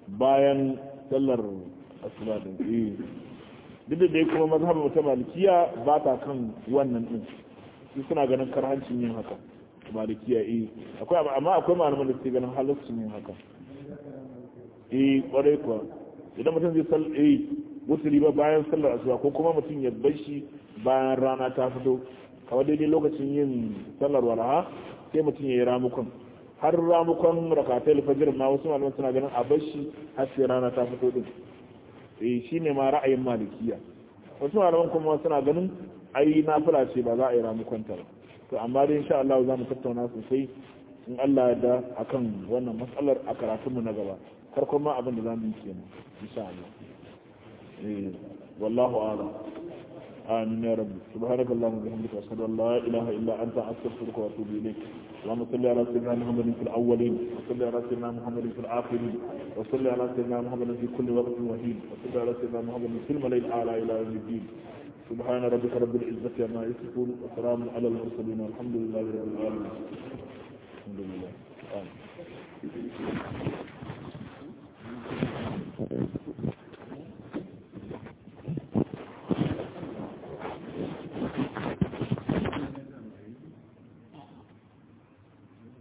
bayan sallar asuba din duk da dai kuma mazhabin ta malikiya ba ta kan wannan din su suna ganin karhancin yin haka malikiya akwai amma akwai malaman da suke ganin halaccin yin haka kwarai kuwa idan mutum zai wuturi ba bayan sallar asuba ko kuma mutum ya bar shi bayan rana ta fito kawai daidai lokacin yin sallar walaha sai mutum ya yi ramukon har ramukon rakatai fajr ma wasu malaman suna ganin a bar shi har sai rana ta fito din shine ma ra'ayin malikiya wasu malaman kuma suna ganin ai nafila ce ba za a yi ramukon ta ba to amma dai insha Allah za mu tattauna sosai in Allah ya da akan wannan matsalar a karatunmu na gaba farkon ma abin da za mu yi kenan insha Allah wallahu a'lam amin ya rabbi subhanakallahumma wa bihamdika ashhadu an la ilaha illa anta astaghfiruka wa atubu ilayk اللهم صل على سيدنا محمد في الاولين وصل على سيدنا محمد في الاخرين وصل على سيدنا محمد في كل وقت وحين وصل على سيدنا محمد في الملأ الاعلى الى يوم الدين سبحان ربك رب العزه عما يصفون وسلام على المرسلين والحمد لله رب العالمين الحمد لله آمين.